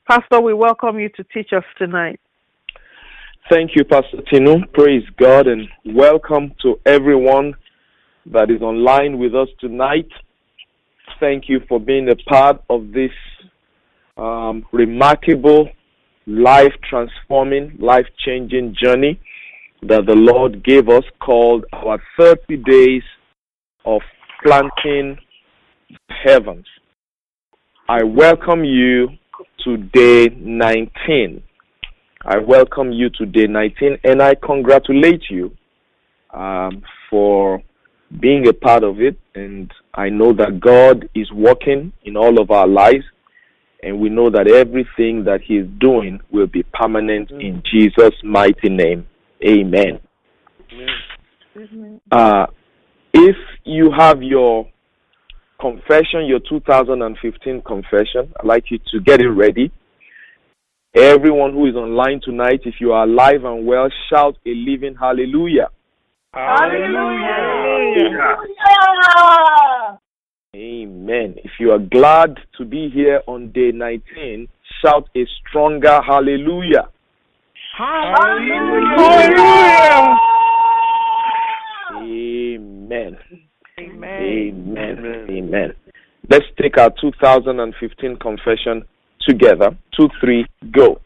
Pastor, we welcome you to teach us tonight. Thank you, Pastor Tinu. Praise God, and welcome to everyone that is online with us tonight. Thank you for being a part of this remarkable, life-transforming, life-changing journey that the Lord gave us, called our 30 days of planting heavens. I welcome you to day 19. I welcome you to day 19, and I congratulate you for being a part of it. And I know that God is working in all of our lives, and we know that everything that He is doing will be permanent in Jesus' mighty name. Amen. If you have your confession, your 2015 confession, I'd like you to get it ready. Everyone who is online tonight, if you are alive and well, shout a living hallelujah. Hallelujah. Amen. If you are glad to be here on day 19, shout a stronger hallelujah. Hallelujah. Amen. Amen. Amen. Amen. Let's take our 2015 confession together. 2, 3, go.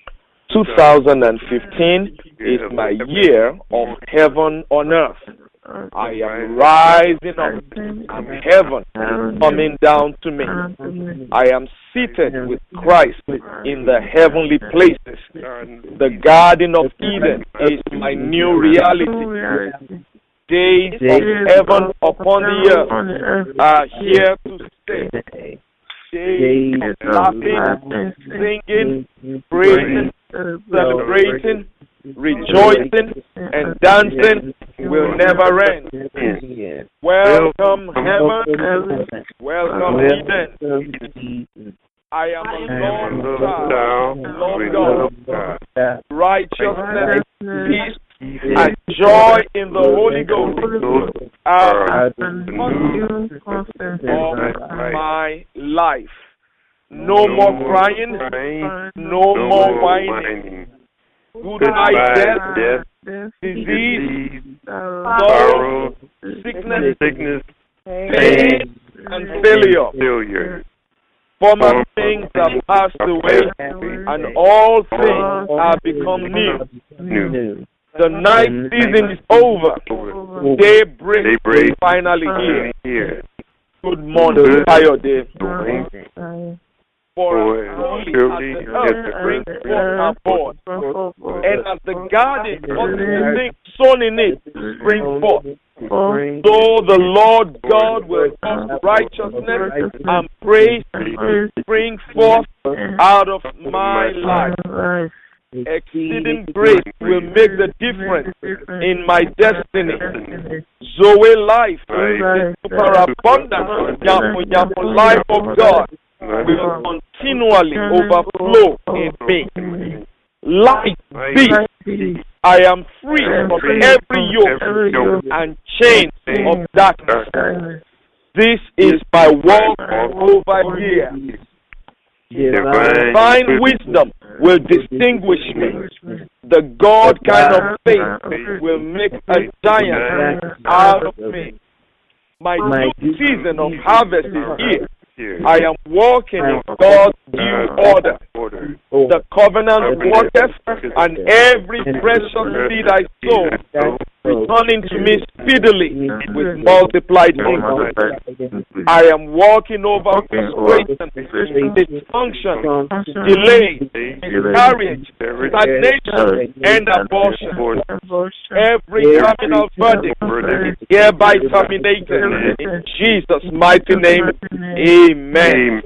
2015 is my year of heaven on earth. I am rising up, and heaven is coming down to me. I am seated with Christ in the heavenly places. The Garden of Eden is my new reality. Days of heaven upon the earth are here to stay. Days of laughing, singing, praising, celebrating, rejoicing, and dancing will never end. Welcome heaven, welcome Eden. I am a Lord God, righteousness, peace, and joy in the Holy Ghost are of my life. No more crying, no more whining. Good night, death, disease, sorrow, sickness, pain, and failure. Former things have passed away, and all things have become new. The night season is over. Daybreak is finally here. Good morning, Friday. For surely as the earth brings forth her forth, and as the garden causes the things sown in it spring forth, so the Lord God will cause righteousness and praise to spring forth out of my life. Exceeding grace will make the difference in my destiny. Zoe life, the superabundant life of God will continually overflow in me. Life be. I am free from every yoke and chain of darkness. This is my walk over here. Divine wisdom will distinguish me. The God kind of faith will make a giant out of me. My new season of harvest is here. I am walking in God's due order. The covenant worketh, and every precious seed I sow returning to me speedily with multiplied increase. I am walking over frustration, dysfunction, delay, miscarriage, stagnation, and abortion. Every criminal verdict is hereby terminated in Jesus' mighty name. Amen.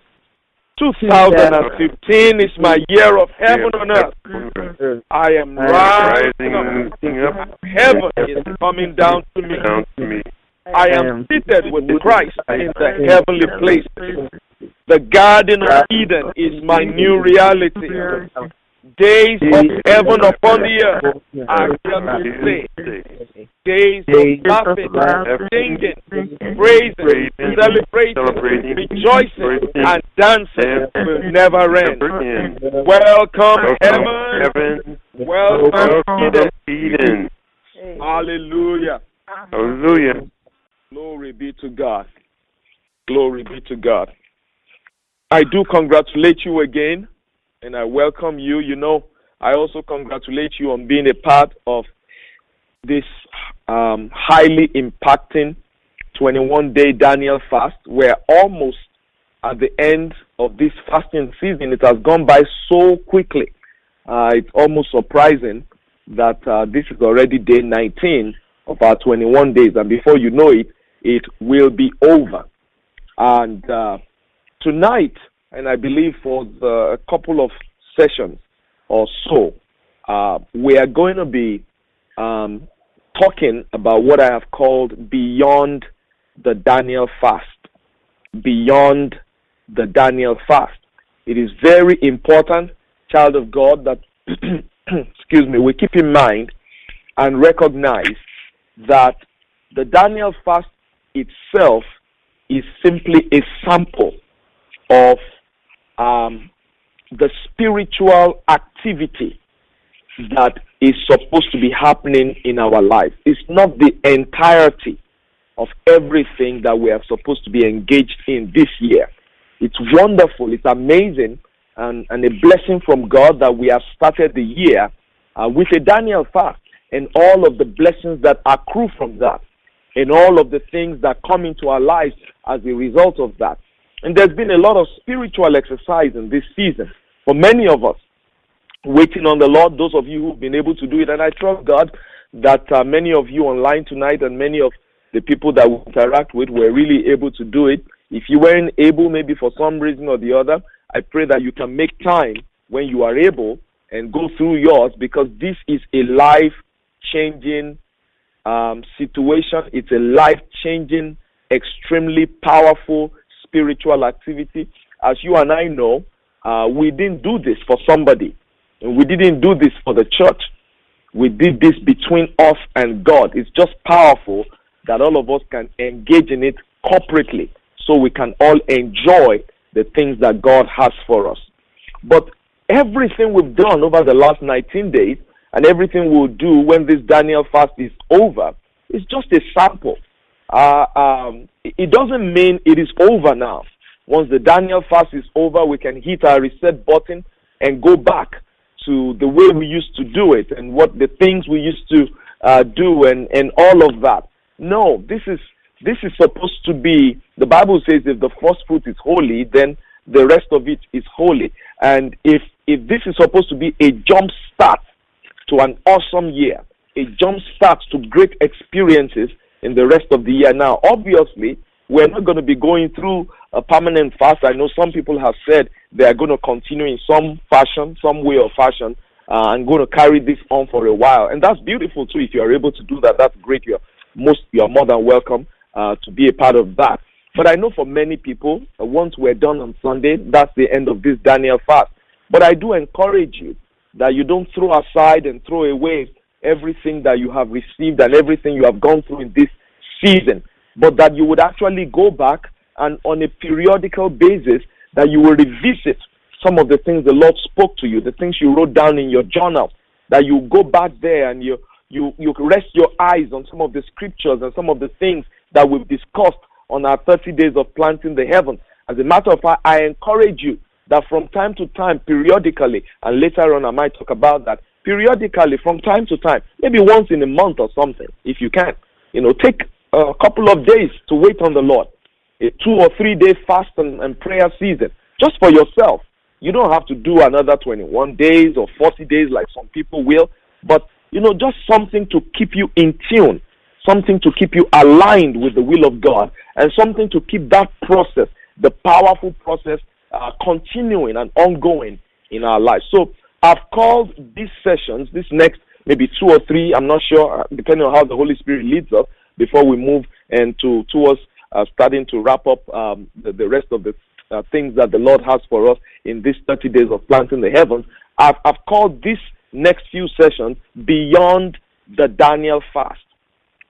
2015 is my year of heaven on earth. I am rising up. Heaven is coming down to me. I am seated with Christ in the heavenly places. The Garden of Eden is my new reality. Days of heaven upon the earth are here to stay. days of laughing, singing, praising, celebrating, rejoicing, and dancing will never end. Welcome, heaven. Welcome, Eden. Hallelujah. Hallelujah. Glory be to God. Glory be to God. I do congratulate you again, and I welcome you. You know, I also congratulate you on being a part of this highly impacting 21-day Daniel fast. We're almost at the end of this fasting season. It has gone by so quickly. It's almost surprising that this is already day 19 of our 21 days, and before you know it, it will be over. And tonight, and I believe for a couple of sessions or so, we are going to be talking about what I have called Beyond the Daniel Fast. Beyond the Daniel Fast. It is very important, child of God, that we keep in mind and recognize that the Daniel Fast itself is simply a sample of the spiritual activity that is supposed to be happening in our life. It's not the entirety of everything that we are supposed to be engaged in this year. It's wonderful, it's amazing, and a blessing from God that we have started the year with a Daniel fast, and all of the blessings that accrue from that, and all of the things that come into our lives as a result of that. And there's been a lot of spiritual exercise in this season for many of us, waiting on the Lord, those of you who've been able to do it. And I trust God that many of you online tonight and many of the people that we interact with were really able to do it. If you weren't able, maybe for some reason or the other, I pray that you can make time when you are able and go through yours, because this is a life-changing situation. It's a life-changing, extremely powerful spiritual activity. As you and I know, we didn't do this for somebody. And we didn't do this for the church. We did this between us and God. It's just powerful that all of us can engage in it corporately so we can all enjoy the things that God has for us. But everything we've done over the last 19 days and everything we'll do when this Daniel fast is over is just a sample. It doesn't mean it is over now. Once the Daniel fast is over, we can hit our reset button and go back to the way we used to do it and what the things we used to do and all of that. No, this is supposed to be, the Bible says if the first fruit is holy, then the rest of it is holy. And if this is supposed to be a jump start to an awesome year, a jump start to great experiences in the rest of the year. Now, obviously, we're not going to be going through a permanent fast. I know some people have said they are going to continue in some fashion, some way or fashion, and going to carry this on for a while. And that's beautiful too. If you are able to do that, that's great. You're more than welcome to be a part of that. But I know for many people, once we're done on Sunday, that's the end of this Daniel fast. But I do encourage you that you don't throw aside and throw away everything that you have received and everything you have gone through in this season, but that you would actually go back and on a periodical basis that you will revisit some of the things the Lord spoke to you, the things you wrote down in your journal, that you go back there and you rest your eyes on some of the scriptures and some of the things that we've discussed on our 30 days of planting the heavens. As a matter of fact, I encourage you that from time to time, periodically, and later on I might talk about that, periodically, from time to time, maybe once in a month or something, if you can, take a couple of days to wait on the Lord, a 2 or 3 day fast and prayer season, just for yourself. You don't have to do another 21 days or 40 days like some people will, but, just something to keep you in tune, something to keep you aligned with the will of God, and something to keep that process, the powerful process, continuing and ongoing in our lives. So I've called these sessions, this next maybe 2 or 3, I'm not sure, depending on how the Holy Spirit leads us, before we move and towards starting to wrap up the rest of the things that the Lord has for us in these 30 days of planting the heavens. I've called this next few sessions Beyond the Daniel Fast.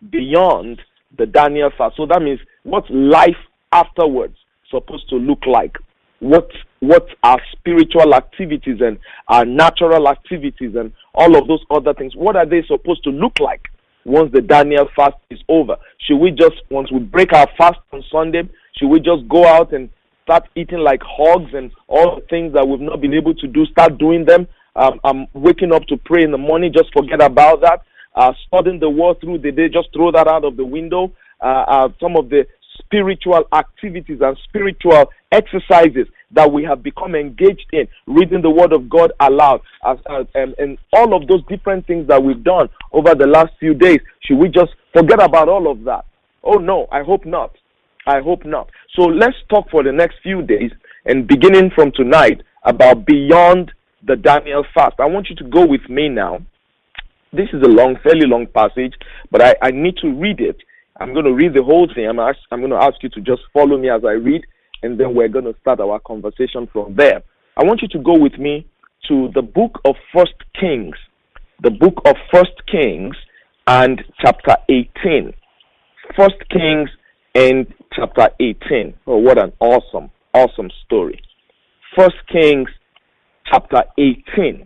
beyond the Daniel fast. So that means what's life afterwards supposed to look like? What our spiritual activities and our natural activities and all of those other things, what are they supposed to look like once the Daniel fast is over? Should we just, once we break our fast on Sunday, should we just go out and start eating like hogs and all the things that we've not been able to do, start doing them? I'm waking up to pray in the morning, just forget about that. Studying the word through the day, just throw that out of the window. Some of the spiritual activities and spiritual exercises that we have become engaged in, reading the word of God aloud, and all of those different things that we've done over the last few days, should we just forget about all of that? Oh no, I hope not. I hope not. So let's talk for the next few days, and beginning from tonight, about beyond the Daniel fast. I want you to go with me now. This is a fairly long passage, but I need to read it. I'm going to read the whole thing. I'm going to ask you to just follow me as I read, and then we're going to start our conversation from there. I want you to go with me to the book of 1 Kings, the book of 1 Kings and chapter 18. 1 Kings and chapter 18. Oh, what an awesome story. 1 Kings chapter 18.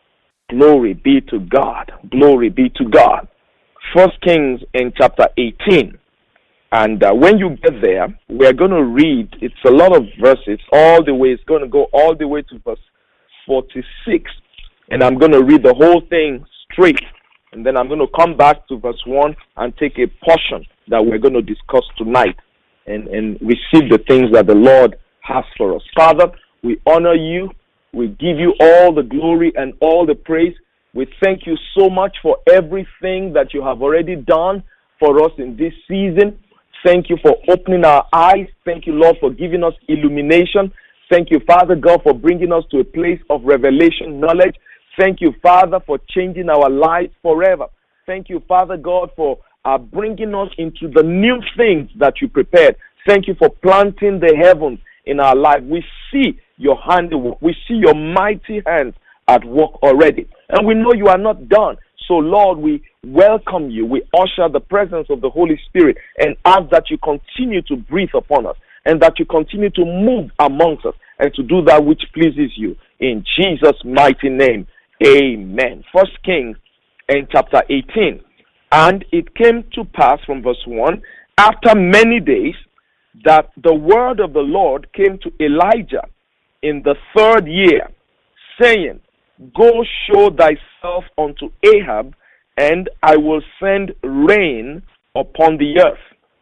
Glory be to God. Glory be to God. 1 Kings in chapter 18. And when you get there, we're going to read, it's a lot of verses, all the way, it's going to go all the way to verse 46. And I'm going to read the whole thing straight. And then I'm going to come back to verse 1 and take a portion that we're going to discuss tonight and receive the things that the Lord has for us. Father, we honor you. We give you all the glory and all the praise. We thank you so much for everything that you have already done for us in this season. Thank you for opening our eyes. Thank you, Lord, for giving us illumination. Thank you, Father God, for bringing us to a place of revelation knowledge. Thank you, Father, for changing our lives forever. Thank you, Father God, for bringing us into the new things that you prepared. Thank you for planting the heavens in our life. We see your handiwork. We see your mighty hands at work already. And we know you are not done. So, Lord, we welcome you. We usher the presence of the Holy Spirit and ask that you continue to breathe upon us and that you continue to move amongst us and to do that which pleases you. In Jesus' mighty name, amen. 1 Kings in chapter 18. And it came to pass from verse 1, after many days, that the word of the Lord came to Elijah in the 3rd year, saying, Go show thyself unto Ahab, and I will send rain upon the earth.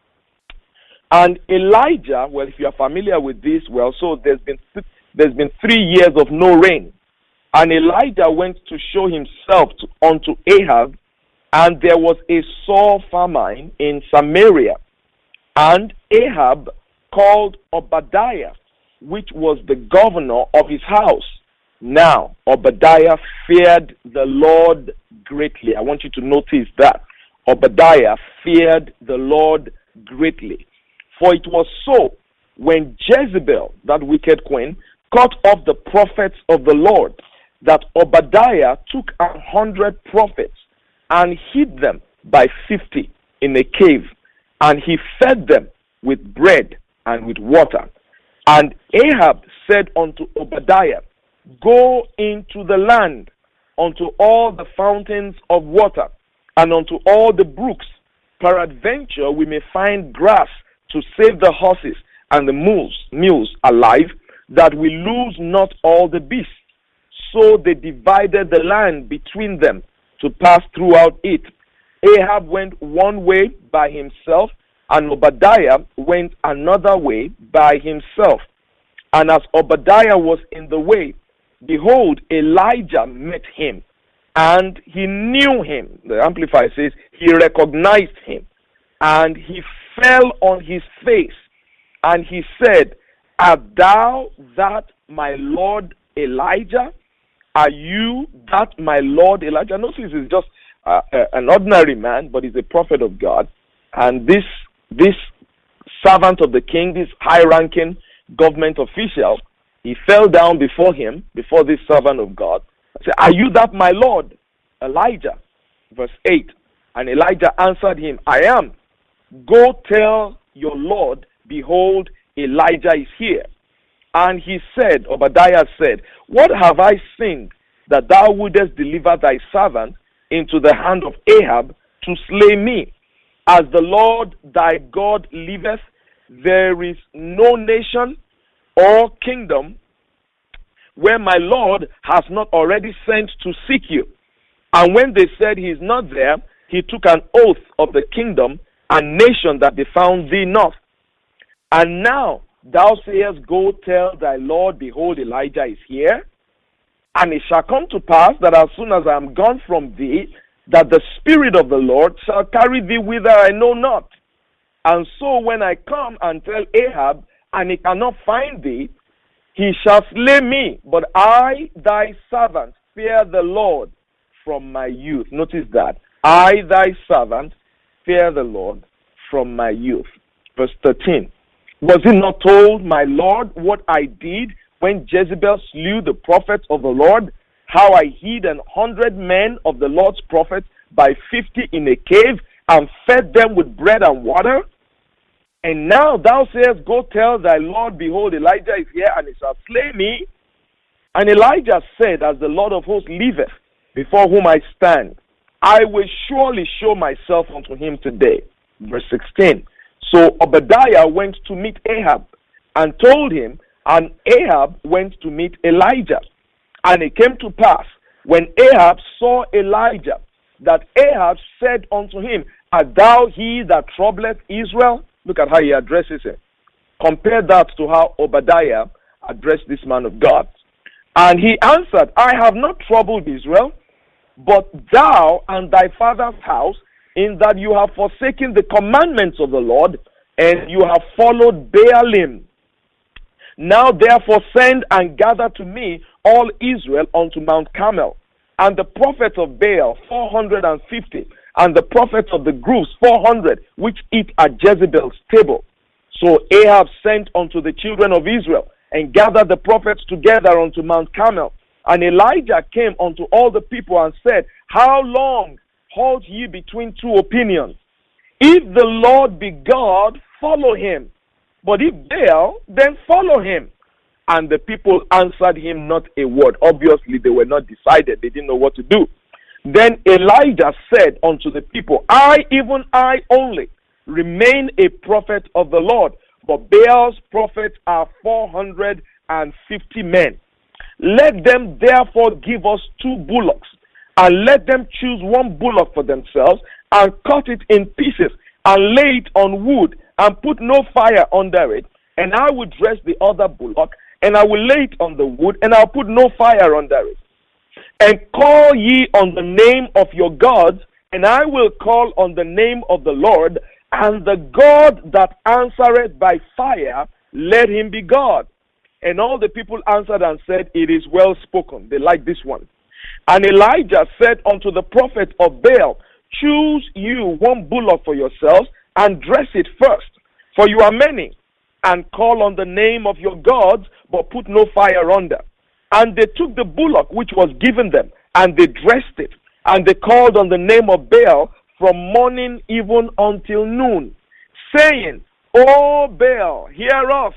And Elijah, well, if you are familiar with this, well, so there's been 3 years of no rain. And Elijah went to show himself unto Ahab, and there was a sore famine in Samaria. And Ahab called Obadiah, which was the governor of his house. Now, Obadiah feared the Lord greatly. I want you to notice that. Obadiah feared the Lord greatly. For it was so, when Jezebel, that wicked queen, cut off the prophets of the Lord, that Obadiah took 100 prophets and hid them by 50 in a cave, and he fed them with bread and with water. And Ahab said unto Obadiah, Go into the land, unto all the fountains of water, and unto all the brooks. Peradventure we may find grass to save the horses and the mules alive, that we lose not all the beasts. So they divided the land between them to pass throughout it. Ahab went one way by himself, and Obadiah went another way by himself. And as Obadiah was in the way, behold, Elijah met him, and he knew him. The Amplifier says he recognized him, and he fell on his face, and he said, Art thou that my Lord Elijah? Are you that my Lord Elijah? Notice he's just an ordinary man, but he's a prophet of God. And this servant of the king, this high-ranking government official, he fell down before him, before this servant of God, and said, Are you that my Lord Elijah? Verse 8. And Elijah answered him, I am. Go tell your Lord, behold, Elijah is here. And he said, Obadiah said, what have I sinned, that thou wouldest deliver thy servant into the hand of Ahab to slay me? As the Lord thy God liveth, there is no nation or kingdom where my Lord has not already sent to seek you. And when they said he is not there, he took an oath of the kingdom and nation that they found thee not. And now thou sayest, go tell thy Lord, behold, Elijah is here. And it shall come to pass that as soon as I am gone from thee, that the Spirit of the Lord shall carry thee whither I know not. And so when I come and tell Ahab, and he cannot find thee, he shall slay me. But I, thy servant, fear the Lord from my youth. Notice that. I, thy servant, fear the Lord from my youth. Verse 13. Was it not told, my Lord, what I did when Jezebel slew the prophets of the Lord? How I hid 100 men of the Lord's prophets by 50 in a cave and fed them with bread and water? And now thou sayest, go tell thy Lord, behold, Elijah is here, and he shall slay me. And Elijah said, as the Lord of hosts liveth, before whom I stand, I will surely show myself unto him today. Verse 16. So Obadiah went to meet Ahab and told him, and Ahab went to meet Elijah. And it came to pass, when Ahab saw Elijah, that Ahab said unto him, art thou he that troubleth Israel? Look at how he addresses him. Compare that to how Obadiah addressed this man of God. And he answered, I have not troubled Israel, but thou and thy father's house, in that you have forsaken the commandments of the Lord, and you have followed Baalim. Now therefore send and gather to me all Israel unto Mount Carmel, and the prophets of Baal 450, and the prophets of the groves 400, which eat at Jezebel's table. So Ahab sent unto the children of Israel, and gathered the prophets together unto Mount Carmel. And Elijah came unto all the people and said, how long halt ye between two opinions? If the Lord be God, follow him. But if Baal, then follow him. And the people answered him not a word. Obviously, they were not decided. They didn't know what to do. Then Elijah said unto the people, I, even I only, remain a prophet of the Lord, but Baal's prophets are 450 men. Let them therefore give us 2 bullocks, and let them choose 1 bullock for themselves, and cut it in pieces, and lay it on wood, and put no fire under it. And I will dress the other bullock, and I will lay it on the wood, and I'll put no fire under it. And call ye on the name of your gods, and I will call on the name of the Lord, and the God that answereth by fire, let him be God. And all the people answered and said, it is well spoken. They like this one. And Elijah said unto the prophet of Baal, choose you 1 bullock for yourselves, and dress it first, for you are many, and call on the name of your gods, but put no fire under. And they took the bullock which was given them, and they dressed it, and they called on the name of Baal from morning even until noon, saying, O Baal, hear us.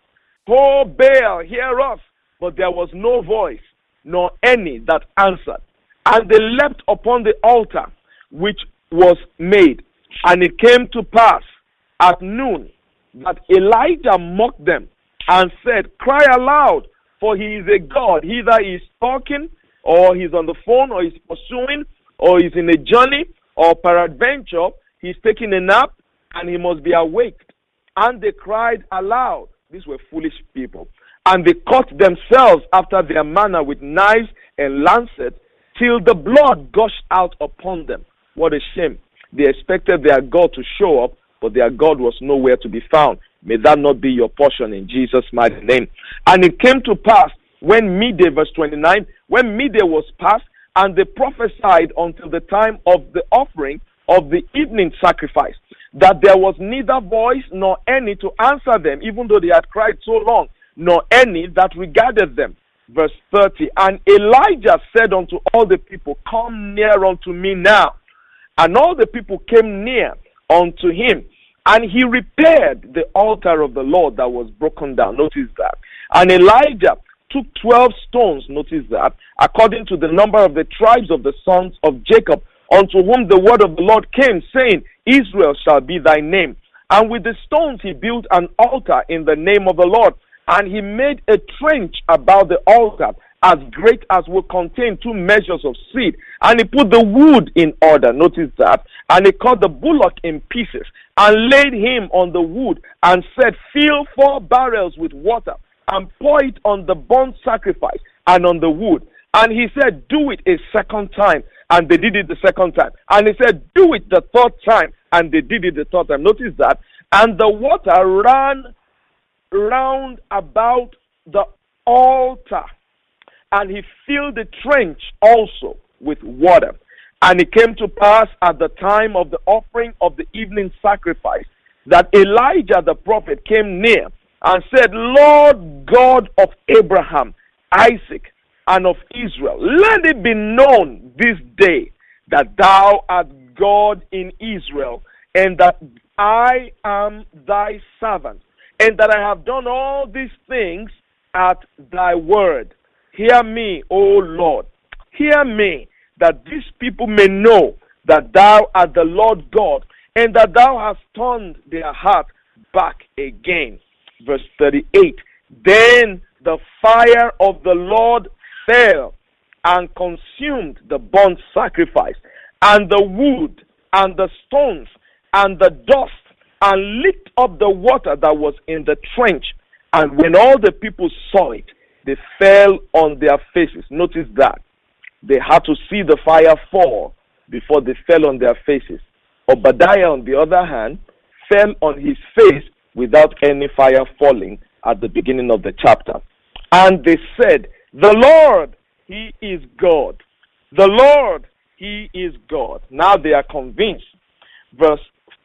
O Baal, hear us. But there was no voice, nor any that answered. And they leapt upon the altar which was made. And it came to pass at noon that Elijah mocked them and said, cry aloud, for he is a God. Either he is talking, or he's on the phone, or he's pursuing, or he's in a journey, or peradventure he's taking a nap, and he must be awaked. And they cried aloud. These were foolish people. And they cut themselves after their manner with knives and lancets, till the blood gushed out upon them. What a shame. They expected their God to show up, but their God was nowhere to be found. May that not be your portion in Jesus' mighty name. And it came to pass when midday, verse 29, when midday was past, and they prophesied until the time of the offering of the evening sacrifice, that there was neither voice nor any to answer them, even though they had cried so long, nor any that regarded them. Verse 30, and Elijah said unto all the people, come near unto me now. And all the people came near unto him, and he repaired the altar of the Lord that was broken down. Notice that. And Elijah took 12 stones, notice that, according to the number of the tribes of the sons of Jacob, unto whom the word of the Lord came, saying, Israel shall be thy name. And with the stones he built an altar in the name of the Lord. And he made a trench about the altar, as great as would contain 2 measures of seed. And he put the wood in order, notice that. And he cut the bullock in pieces, and laid him on the wood, and said, Fill 4 barrels with water, and pour it on the burnt sacrifice and on the wood. And he said, Do it a second time. And they did it the second time. And he said, Do it the third time. And they did it the third time. Notice that. And the water ran round about the altar. And he filled the trench also with water. And it came to pass at the time of the offering of the evening sacrifice that Elijah the prophet came near and said, Lord God of Abraham, Isaac, and of Israel, let it be known this day that thou art God in Israel, and that I am thy servant, and that I have done all these things at thy word. Hear me, O Lord, hear me, that these people may know that thou art the Lord God, and that thou hast turned their heart back again. Verse 38, Then the fire of the Lord fell and consumed the burnt sacrifice, and the wood, and the stones, and the dust, and licked up the water that was in the trench. And when all the people saw it, they fell on their faces. Notice that. They had to see the fire fall before they fell on their faces. Obadiah, on the other hand, fell on his face without any fire falling at the beginning of the chapter. And they said, The Lord, He is God. The Lord, He is God. Now they are convinced. Verse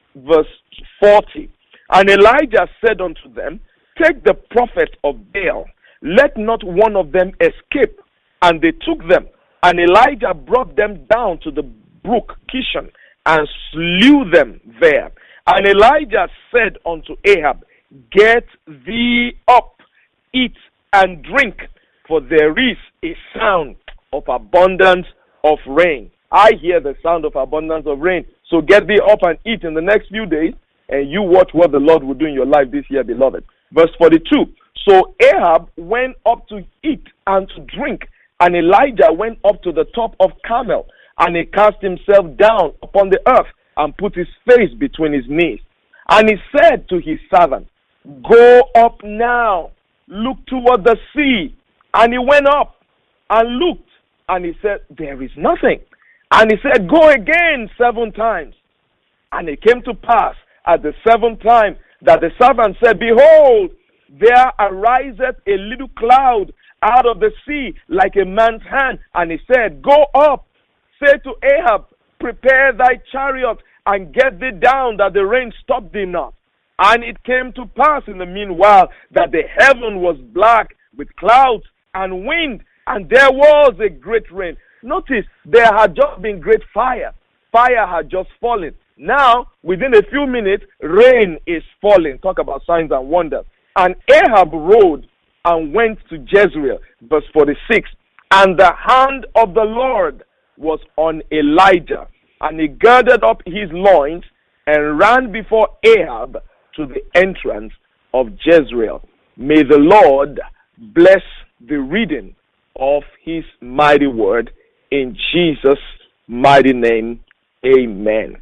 40. And Elijah said unto them, Take the prophet of Baal, let not one of them escape. And they took them. And Elijah brought them down to the brook Kishon, and slew them there. And Elijah said unto Ahab, Get thee up, eat and drink, for there is a sound of abundance of rain. I hear the sound of abundance of rain. So get thee up and eat in the next few days, and you watch what the Lord will do in your life this year, beloved. Verse 42. So Ahab went up to eat and to drink, and Elijah went up to the top of Carmel, and he cast himself down upon the earth and put his face between his knees. And he said to his servant, Go up now, look toward the sea. And he went up and looked, and he said, There is nothing. And he said, Go again 7 times. And it came to pass at the 7th time that the servant said, Behold, there ariseth a little cloud out of the sea like a man's hand. And he said, Go up, say to Ahab, Prepare thy chariot, and get thee down, that the rain stop thee not. And it came to pass in the meanwhile that the heaven was black with clouds and wind, and there was a great rain. Notice, there had just been great fire. Fire had just fallen. Now, within a few minutes, rain is falling. Talk about signs and wonders. And Ahab rode and went to Jezreel. Verse 46. And the hand of the Lord was on Elijah, and he girded up his loins and ran before Ahab to the entrance of Jezreel. May the Lord bless the reading of his mighty word in Jesus' mighty name. Amen.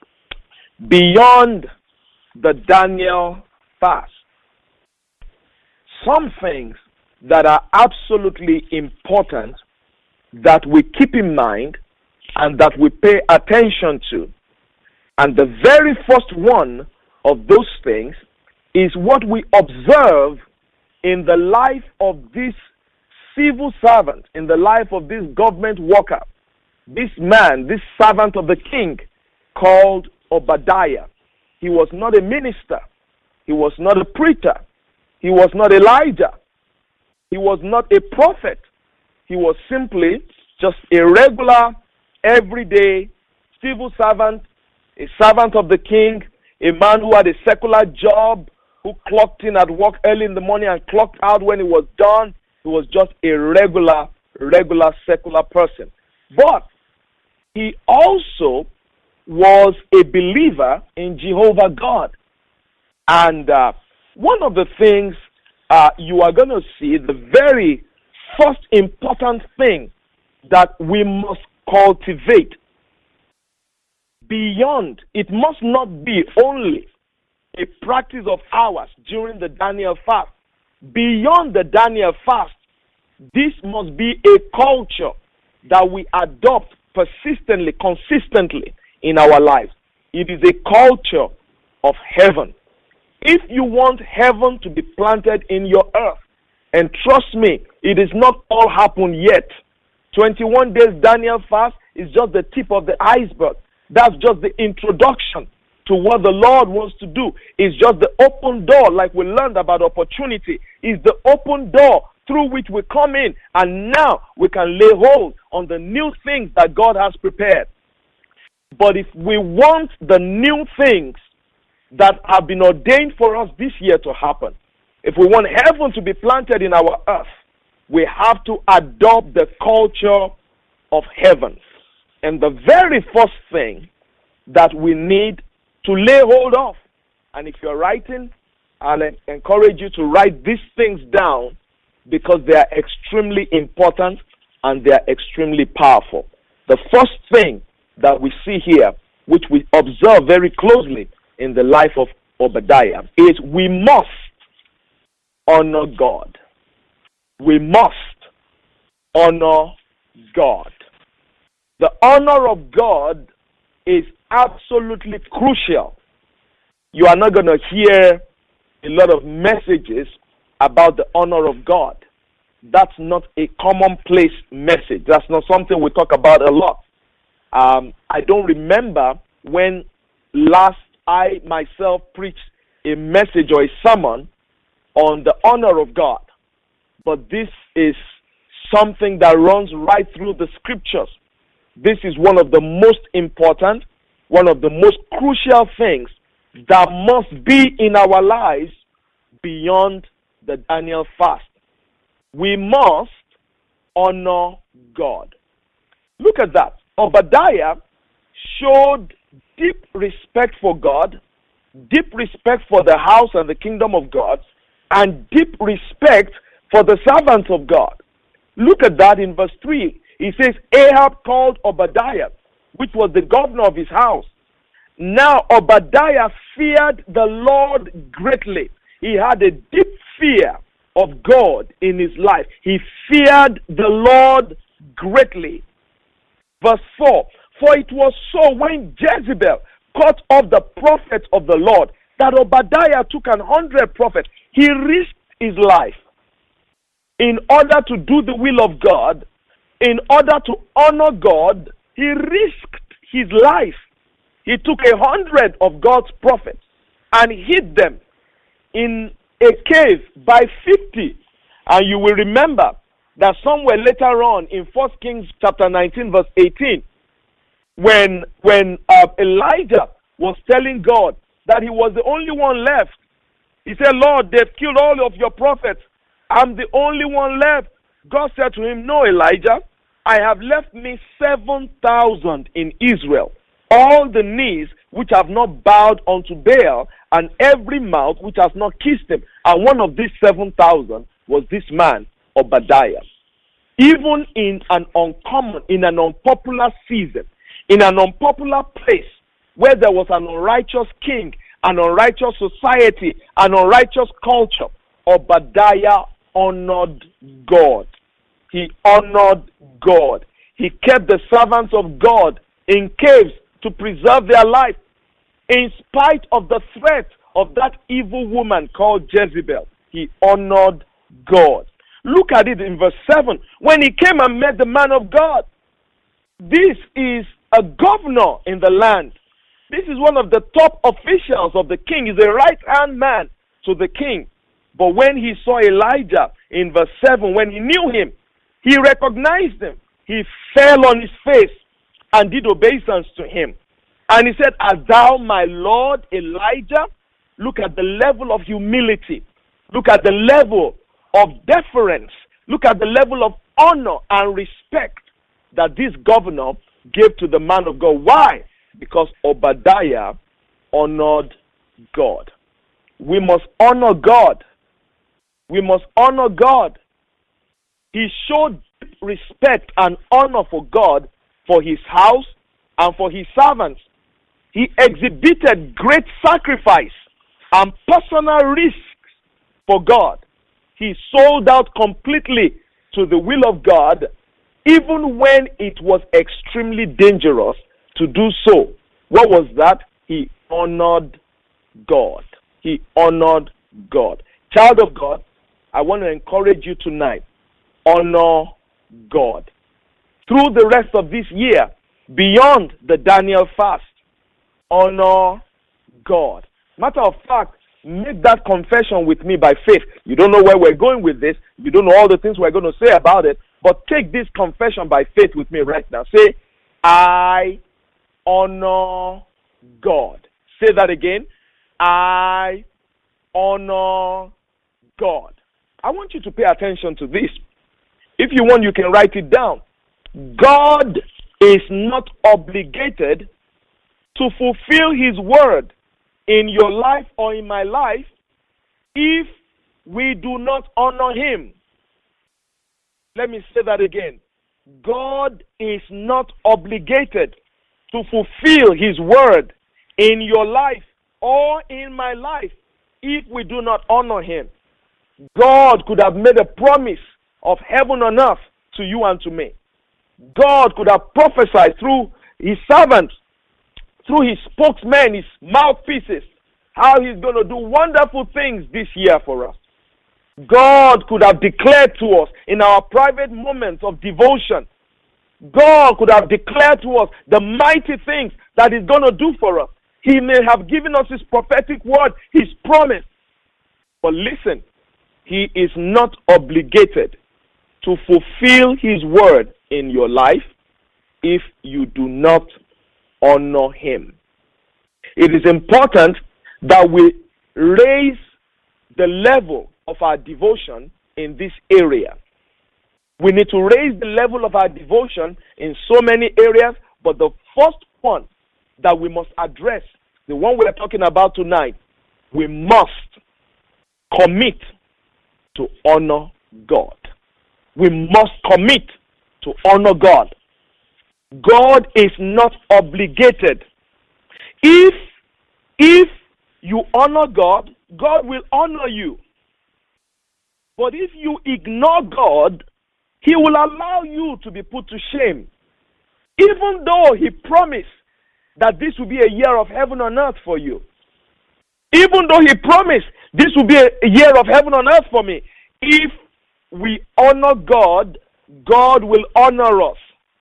Beyond the Daniel fast, some things that are absolutely important that we keep in mind and that we pay attention to. And the very first one of those things is what we observe in the life of this civil servant, in the life of this government worker, this man, this servant of the king called Obadiah. He was not a minister. He was not a preacher. He was not Elijah. He was not a prophet. He was simply just a regular, everyday civil servant, a servant of the king, a man who had a secular job, who clocked in at work early in the morning and clocked out when it was done. He was just a regular secular person. But he also was a believer in Jehovah God. And one of the things you are going to see, the very first important thing that we must cultivate beyond, it must not be only a practice of ours during the Daniel fast. Beyond the Daniel fast, this must be a culture that we adopt persistently, consistently in our lives. It is a culture of heaven. If you want heaven to be planted in your earth, and trust me, it is not all happened yet. 21 days Daniel fast is just the tip of the iceberg. That's just the introduction to what the Lord wants to do. It's just the open door, like we learned about opportunity. It's the open door through which we come in, and now we can lay hold on the new things that God has prepared. But if we want the new things that have been ordained for us this year to happen, if we want heaven to be planted in our earth, we have to adopt the culture of heaven. And the very first thing that we need to lay hold of, and if you're writing, I'll encourage you to write these things down because they are extremely important and they are extremely powerful. The first thing that we see here, which we observe very closely in the life of Obadiah, is we must honor God. We must honor God. The honor of God is absolutely crucial. You are not going to hear a lot of messages about the honor of God. That's not a commonplace message. That's not something we talk about a lot. I don't remember when last I myself preached a message or a sermon on the honor of God. But this is something that runs right through the scriptures. This is one of the most important, one of the most crucial things that must be in our lives beyond the Daniel fast. We must honor God. Look at that. Obadiah showed deep respect for God, deep respect for the house and the kingdom of God, and deep respect for the servants of God. Look at that in verse 3. He says, Ahab called Obadiah, which was the governor of his house. Now Obadiah feared the Lord greatly. He had a deep fear of God in his life. He feared the Lord greatly. Verse 4, for it was so when Jezebel cut off the prophets of the Lord that Obadiah took 100 prophets. He risked his life in order to do the will of God, in order to honor God. He risked his life. He took 100 of God's prophets and hid them in a cave by 50. And you will remember that somewhere later on in 1 Kings chapter 19 verse 18, when Elijah was telling God that he was the only one left, he said, Lord, they've killed all of your prophets. I'm the only one left. God said to him, no, Elijah, I have left me 7,000 in Israel, all the knees which have not bowed unto Baal, and every mouth which has not kissed him. And one of these 7,000 was this man, Obadiah. Even in an unpopular season, in an unpopular place, where there was an unrighteous king, an unrighteous society, an unrighteous culture, Obadiah honored God. He honored God. He kept the servants of God in caves to preserve their life, in spite of the threat of that evil woman called Jezebel. He honored God. Look at it in verse 7. When he came and met the man of God, this is a governor in the land. This is one of the top officials of the king. He's a right-hand man to the king. But when he saw Elijah in verse 7, when he knew him, he recognized him. He fell on his face and did obeisance to him. And he said, "Art thou my Lord Elijah?" Look at the level of humility. Look at the level of deference. Look at the level of honor and respect that this governor gave to the man of God. Why? Because Obadiah honored God. We must honor God. We must honor God. He showed respect and honor for God, for his house, and for his servants. He exhibited great sacrifice and personal risks for God. He sold out completely to the will of God, even when it was extremely dangerous to do so. What was that? He honored God. He honored God. Child of God, I want to encourage you tonight. Honor God. Through the rest of this year, beyond the Daniel fast, honor God. Matter of fact, make that confession with me by faith. You don't know where we're going with this. You don't know all the things we're going to say about it. But take this confession by faith with me right now. Say, I honor God. Say that again. I honor God. I want you to pay attention to this. If you want, you can write it down. God is not obligated to fulfill his word in your life or in my life if we do not honor him. Let me say that again. God is not obligated to fulfill his word in your life or in my life if we do not honor him. God could have made a promise of heaven on earth to you and to me. God could have prophesied through his servants, through his spokesmen, his mouthpieces, how he's going to do wonderful things this year for us. God could have declared to us in our private moments of devotion. God could have declared to us the mighty things that he's going to do for us. He may have given us his prophetic word, his promise. But listen, he is not obligated to fulfill his word in your life if you do not honor him. It is important that we raise the level of our devotion in this area. We need to raise the level of our devotion in so many areas, but the first one that we must address, the one we are talking about tonight, we must commit to honor God. We must commit to honor God. God is not obligated. If you honor God, God will honor you. But if you ignore God, he will allow you to be put to shame. Even though he promised that this will be a year of heaven on earth for you. Even though he promised this will be a year of heaven on earth for me. If we honor God, God will honor us.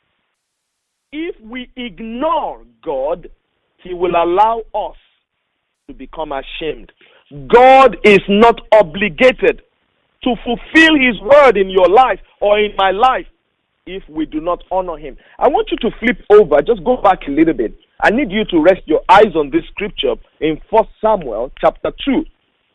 If we ignore God, he will allow us to become ashamed. God is not obligated to fulfill his word in your life or in my life if we do not honor him. I want you to flip over, just go back a little bit. I need you to rest your eyes on this scripture in 1 Samuel chapter 2.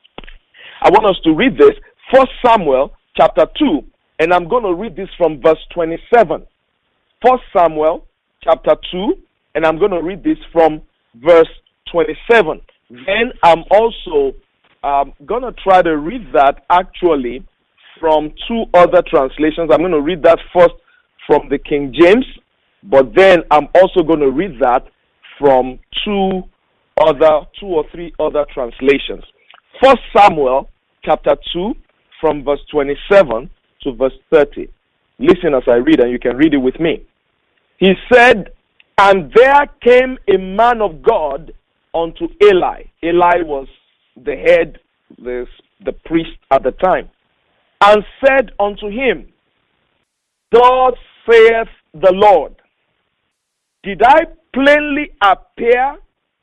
I want us to read this, 1 Samuel chapter 2, and I'm going to read this from verse 27. 1 Samuel chapter 2, and I'm going to read this from verse 27. Then I'm also going to try to read that actually from two other translations. I'm going to read that first from the King James, but then I'm also going to read that from two or three other translations. 1 Samuel chapter 2 from verse 27 to verse 30. Listen as I read, and you can read it with me. He said, "And there came a man of God unto Eli." Eli was the head, the priest at the time, and said unto him, "Thus saith the Lord, did I plainly appear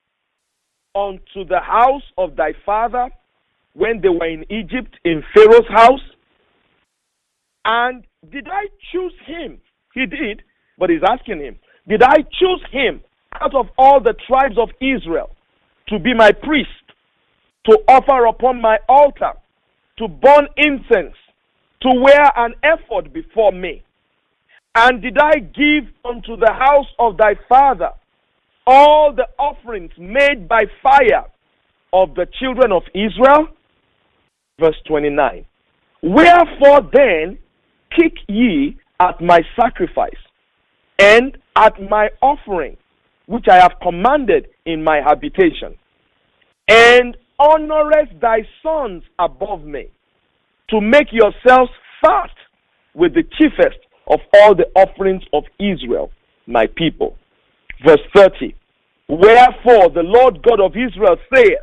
unto the house of thy father when they were in Egypt in Pharaoh's house? And did I choose him?" He did, but he's asking him, did I choose him out of all the tribes of Israel to be my priest, to offer upon my altar, to burn incense, to wear an ephod before me? And did I give unto the house of thy father all the offerings made by fire of the children of Israel? Verse 29. Wherefore then kick ye at my sacrifice, and at my offering, which I have commanded in my habitation, and honorest thy sons above me, to make yourselves fat with the chiefest of all the offerings of Israel, my people. Verse 30. Wherefore the Lord God of Israel saith,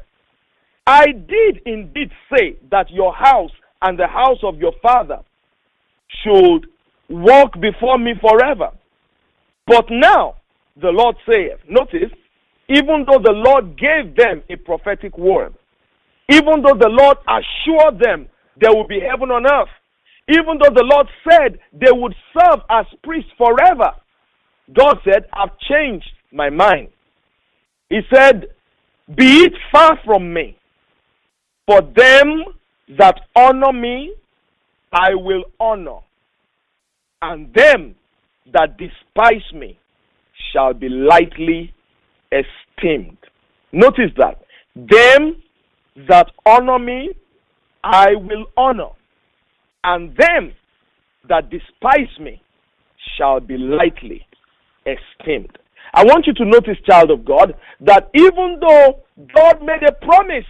I did indeed say that your house and the house of your father should walk before me forever. But now the Lord saith, notice, even though the Lord gave them a prophetic word, even though the Lord assured them there will be heaven on earth, even though the Lord said they would serve as priests forever, God said, I've changed my mind. He said, be it far from me. For them that honor me, I will honor, and them that despise me shall be lightly esteemed. Notice that. Them that honor me, I will honor, and them that despise me shall be lightly esteemed. I want you to notice, child of God, that even though God made a promise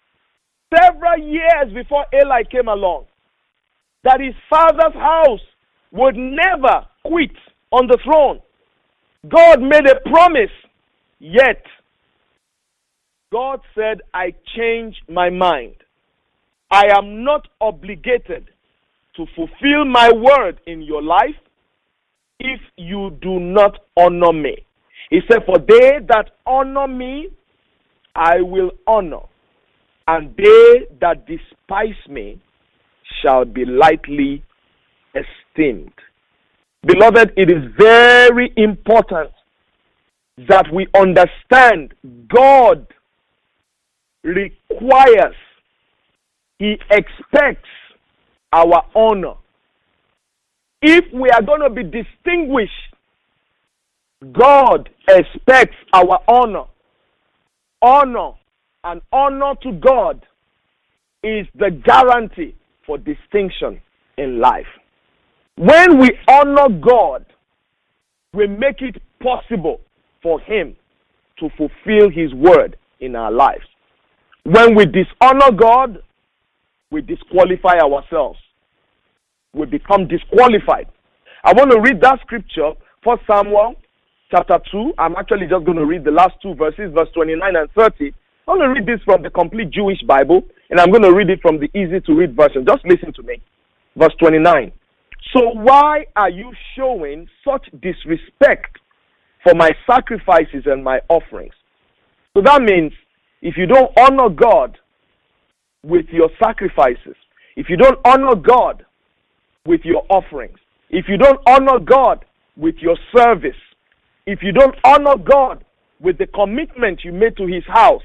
several years before Eli came along, that his father's house would never quit on the throne, God made a promise, yet God said, I changed my mind. I am not obligated to fulfill my word in your life if you do not honor me. He said, for they that honor me, I will honor, and they that despise me shall be lightly esteemed. Beloved, it is very important that we understand God requires, He expects our honor. If we are going to be distinguished, God expects our honor. Honor and honor to God is the guarantee for distinction in life. When we honor God, we make it possible for Him to fulfill His word in our lives. When we dishonor God, we disqualify ourselves. We become disqualified. I want to read that scripture, 1 Samuel chapter 2. I'm actually just going to read the last two verses, verse 29 and 30. I'm going to read this from the Complete Jewish Bible, and I'm going to read it from the easy to read version. Just listen to me. Verse 29. So why are you showing such disrespect for my sacrifices and my offerings? So that means if you don't honor God with your sacrifices, if you don't honor God with your offerings, if you don't honor God with your service, if you don't honor God with the commitment you made to His house,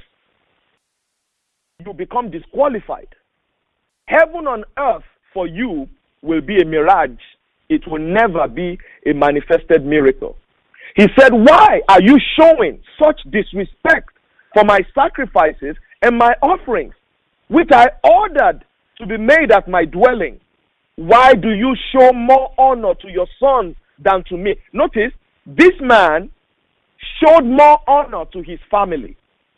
you become disqualified. Heaven on earth for you will be a mirage. It will never be a manifested miracle. He said, why are you showing such disrespect for my sacrifices and my offerings, which I ordered to be made at my dwelling? Why do you show more honor to your sons than to me? Notice, this man showed more honor to his family.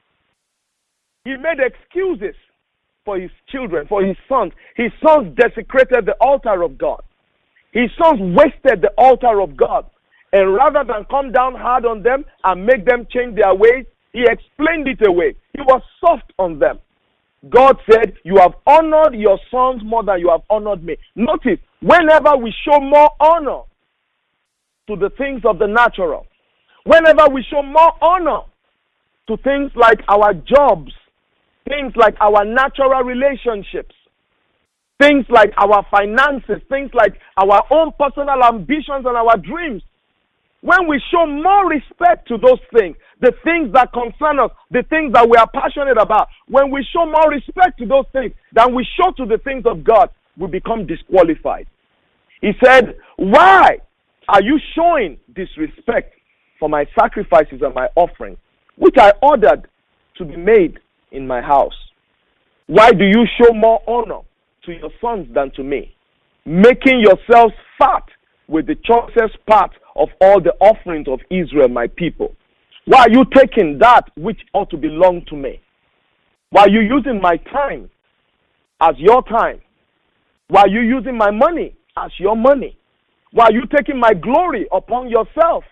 He made excuses for his children, for his sons. His sons desecrated the altar of God. His sons wasted the altar of God. And rather than come down hard on them and make them change their ways, he explained it away. He was soft on them. God said, you have honored your sons more than you have honored me. Notice, whenever we show more honor to the things of the natural, whenever we show more honor to things like our jobs, things like our natural relationships, things like our finances, things like our own personal ambitions and our dreams, when we show more respect to those things, the things that concern us, the things that we are passionate about, when we show more respect to those things than we show to the things of God, we become disqualified. He said, why are you showing disrespect for my sacrifices and my offerings, which I ordered to be made in my house? Why do you show more honor to your sons than to me, making yourselves fat with the choicest part of all the offerings of Israel, my people? Why are you taking that which ought to belong to me? Why are you using my time as your time? Why are you using my money as your money? Why are you taking my glory upon yourself?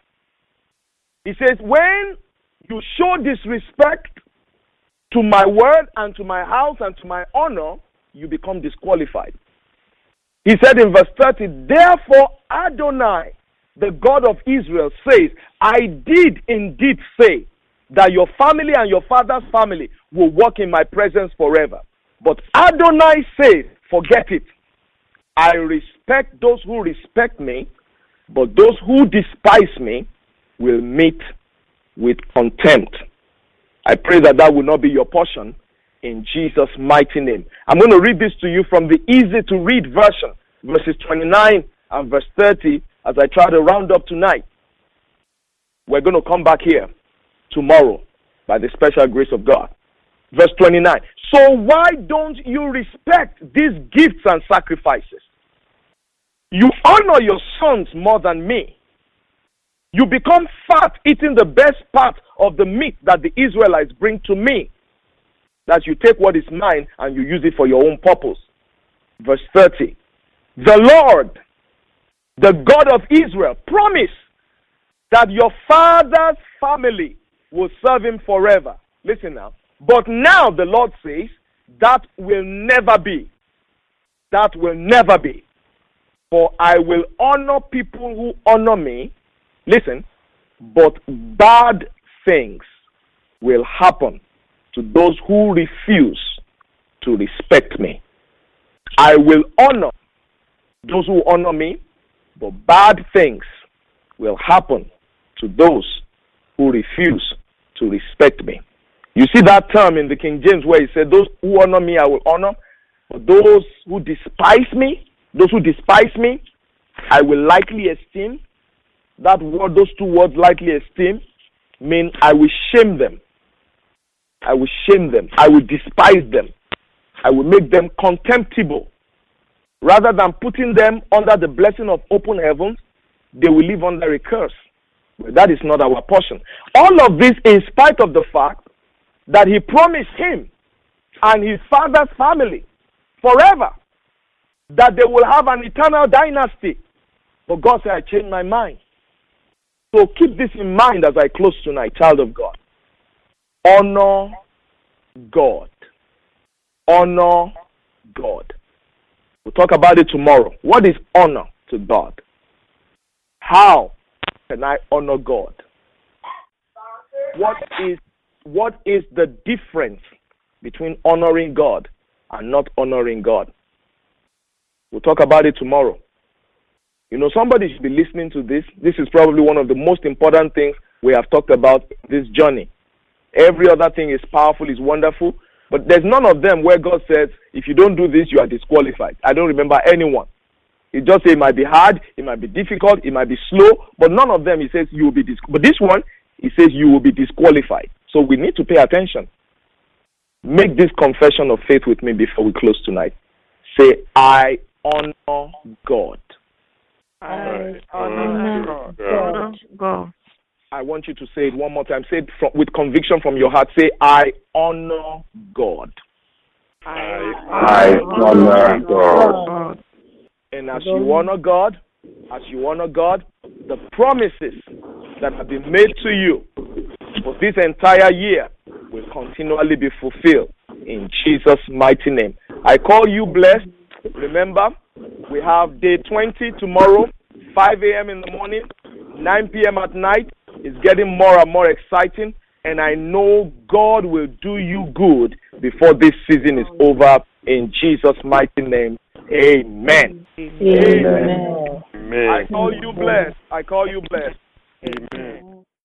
He says, when you show disrespect to my word and to my house and to my honor, you become disqualified. He said in verse 30, therefore Adonai, the God of Israel, says, I did indeed say that your family and your father's family will walk in my presence forever. But Adonai says, forget it. I respect those who respect me, but those who despise me will meet with contempt. I pray that that will not be your portion in Jesus' mighty name. I'm going to read this to you from the easy to read version, verses 29 and verse 30, as I try to round up tonight. We're going to come back here tomorrow by the special grace of God. Verse 29. So why don't you respect these gifts and sacrifices? You honor your sons more than me. You become fat eating the best part of the meat that the Israelites bring to me. That you take what is mine and you use it for your own purpose. Verse 30. The Lord, the God of Israel, promised that your father's family will serve him forever. Listen now. But now the Lord says, that will never be. That will never be. For I will honor people who honor me. Listen, but bad things will happen to those who refuse to respect me. I will honor those who honor me, but bad things will happen to those who refuse to respect me. You see that term in the King James where he said, those who honor me, I will honor, but those who despise me, I will lightly esteem. That word, those two words, lightly esteem, mean I will shame them. I will shame them. I will despise them. I will make them contemptible. Rather than putting them under the blessing of open heavens, they will live under a curse. But that is not our portion. All of this in spite of the fact that he promised him and his father's family forever that they will have an eternal dynasty. But God said, I changed my mind. So keep this in mind as I close tonight, child of God. Honor God. Honor God. We'll talk about it tomorrow. What is honor to God? How can I honor God? What is the difference between honoring God and not honoring God? We'll talk about it tomorrow. You know, somebody should be listening to this. This is probably one of the most important things we have talked about this journey. Every other thing is powerful, is wonderful, but there's none of them where God says, if you don't do this, you are disqualified. I don't remember anyone. He just says it might be hard, it might be difficult, it might be slow, but none of them he says you will be disqualified. But this one, he says you will be disqualified. So we need to pay attention. Make this confession of faith with me before we close tonight. Say, I honor God. I honor God. I want you to say it one more time. Say it with conviction from your heart. Say, I honor God. I honor God. And as you honor God, the promises that have been made to you for this entire year will continually be fulfilled in Jesus' mighty name. I call you blessed. Remember, we have day 20 tomorrow, 5 a.m. in the morning, 9 p.m. at night. It's getting more and more exciting, and I know God will do you good before this season is over. In Jesus' mighty name, amen. Amen. I call you blessed. Amen.